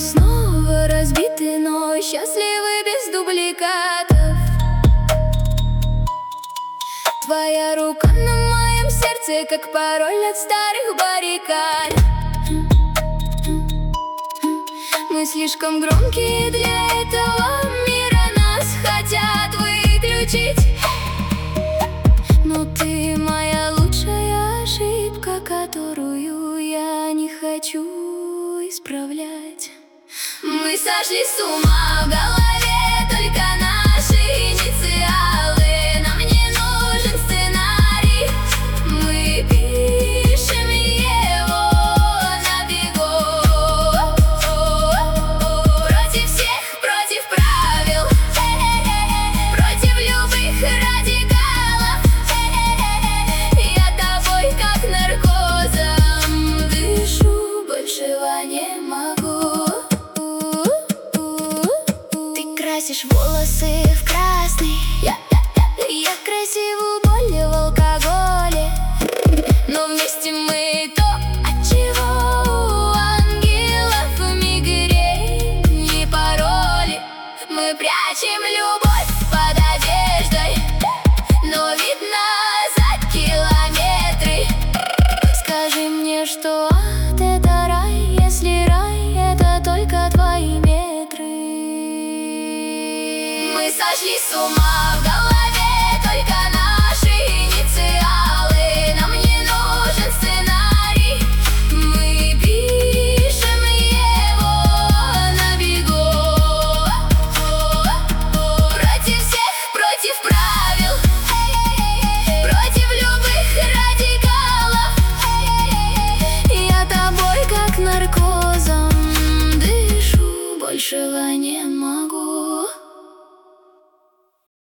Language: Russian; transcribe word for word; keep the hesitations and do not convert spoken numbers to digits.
снова разбиты, но счастливы без дубликатов. Твоя рука на моем сердце, как пароль от старых баррикад. Мы слишком громкие для этого мира, нас хотят выключить. Но ты моя лучшая ошибка, которую я не хочу исправлять. Мы сошли с ума, в голове только наши инициалы. Нам не нужен сценарий, мы пишем его на бегу. Против всех, против правил, против любых радикалов. Я тобой как наркозом дышу, большего не могу. Ты красишь волосы в красный, я, я, я красивую боль в алкоголе. Но вместе мы то, от чего у ангелов мигрень и пароли. Мы прячем любовь под одеждой, но видно за километры. Скажи мне, что ад — это рай, если рай — это только твои метры. Мы сошли с ума, в голове только наши инициалы. Нам не нужен сценарий, мы пишем его на бегу. Против всех, против правил, против любых радикалов. Я тобой как наркозом дышу, большего не могу.